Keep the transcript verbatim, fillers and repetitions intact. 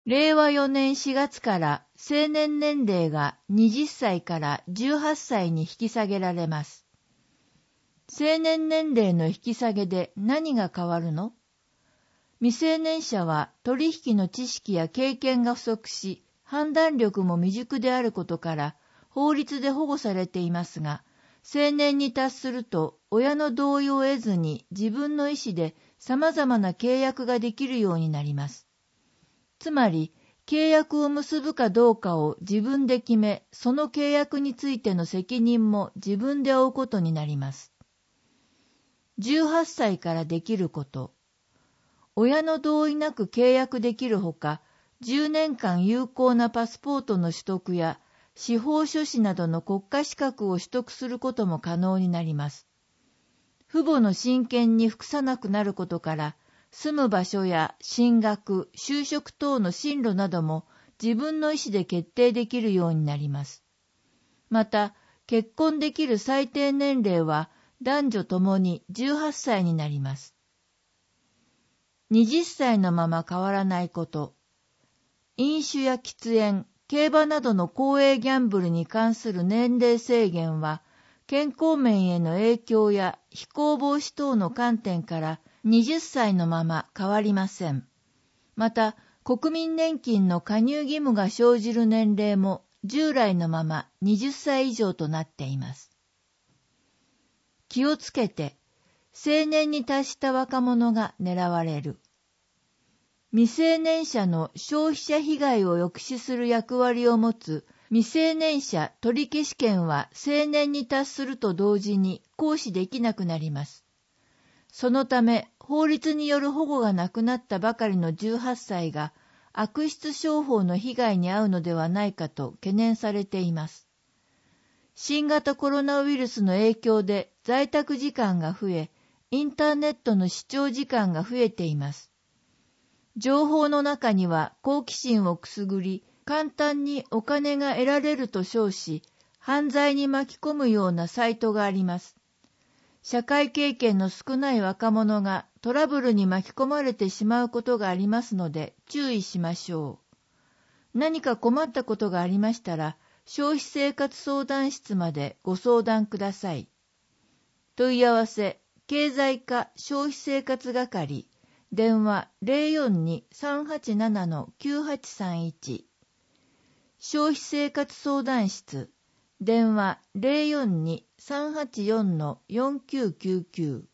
れいわよねんしがつから成年年齢がはたちからじゅうはっさいに引き下げられます。成年年齢の引き下げで何が変わるの？未成年者は取引の知識や経験が不足し、判断力も未熟であることから法律で保護されていますが、成年に達すると親の同意を得ずに自分の意思で様々な契約ができるようになります。つまり、契約を結ぶかどうかを自分で決め、その契約についての責任も自分で負うことになります。じゅうはっさいからできること。親の同意なく契約できるほか、じゅうねんかん有効なパスポートの取得や、司法書士などの国家資格を取得することも可能になります。父母の親権に服さなくなることから、住む場所や進学、就職等の進路なども自分の意思で決定できるようになります。また、結婚できる最低年齢は男女ともにじゅうはっさいになります。はたちのまま変わらないこと。飲酒や喫煙、競馬などの公営ギャンブルに関する年齢制限は、健康面への影響や非行防止等の観点からはたちのまま変わりません。また、国民年金の加入義務が生じる年齢も従来のままはたち以上となっています。気をつけて、成年に達した若者が狙われる。未成年者の消費者被害を抑止する役割を持つ未成年者取消権は成年に達すると同時に行使できなくなります。そのため、法律による保護がなくなったばかりのじゅうはっさいが悪質商法の被害に遭うのではないかと懸念されています。新型コロナウイルスの影響で在宅時間が増え、インターネットの視聴時間が増えています。情報の中には好奇心をくすぐり、簡単にお金が得られると称し、犯罪に巻き込むようなサイトがあります。社会経験の少ない若者がトラブルに巻き込まれてしまうことがありますので注意しましょう。何か困ったことがありましたら、消費生活相談室までご相談ください。問い合わせ、経済課消費生活係、電話 ゼロよんに さんはちなな きゅうはちさんいち。消費生活相談室、電話 ゼロよんに さんはちよん よんきゅうきゅうきゅう。